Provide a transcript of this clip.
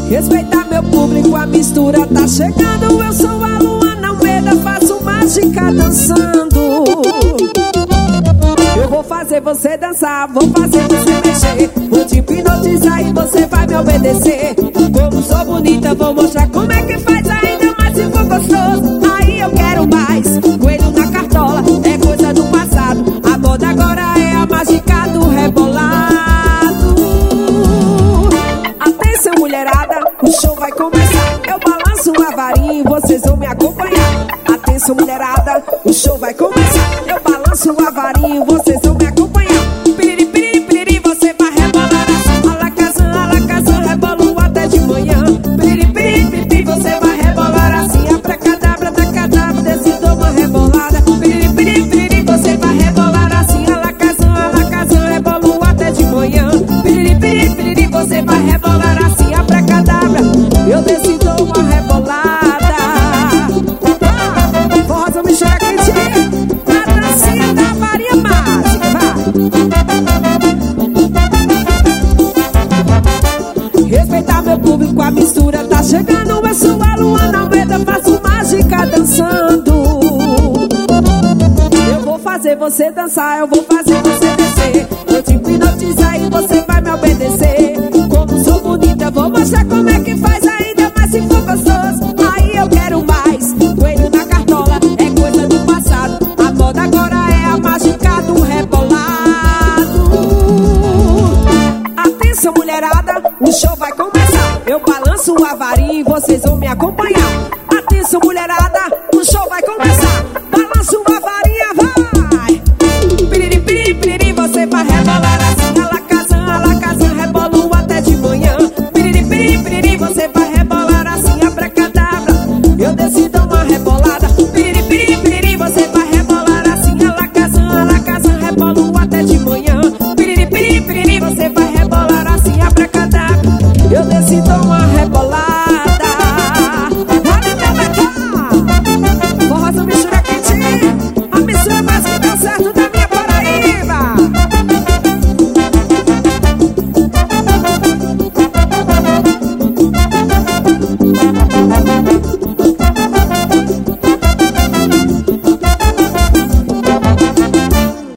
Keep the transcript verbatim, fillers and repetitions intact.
Respeita meu público, a mistura tá chegando. Eu sou a Luana Almeida, faço mágica dançando. Eu vou fazer você dançar, vou fazer você mexer, vou te hipnotizar e você vai me obedecer. Como sou bonita, vou mostrar como é que faz, ainda mais se for gostoso. Aí eu quero mais. Coelho na cartola é coisa do passado, a moda agora é a mágica do rebolado. Atenção mulherada, o show vai começar. Eu balanço a varinha e vocês vão me acompanhar. Atenção mulherada, o show vai começar. Eu balanço a varinha e vocês vão me acompanhar. Piriri, piriri, piriri, você vai rebolar assim. Alakazam, alakazam, rebolo até de manhã. Piriri, piriri, piriri, você vai rebolar assim. Abracadabra, abracadabra, desce uma rebolada. Piriri, piriri, piriri, você vai rebolar assim. Alakazam, alakazam, rebolo até de manhã. Piriri, piriri, piriri, você vai rebolar assim. Abracadabra, eu desci uma rebolada. Rosa me chega quentinha, na dancinha da varinha mágica, vai. Respeitar meu público, a mistura tá chegando. Eu sou a Luana Almeida, faço mágica dançando. Eu vou fazer você dançar, eu vou fazer você descer, vou te hipnotizar e você vai me obedecer. Como sou bonita, vou mostrar como é que faz, ainda mais se for gostoso. Aí eu quero mais. Coelho na cartola é coisa do passado, a moda agora é a mágica do rebolado. Atenção mulherada, o show vai começar. Eu balanço a varinha e vocês vão me acompanhar. Atenção mulherada,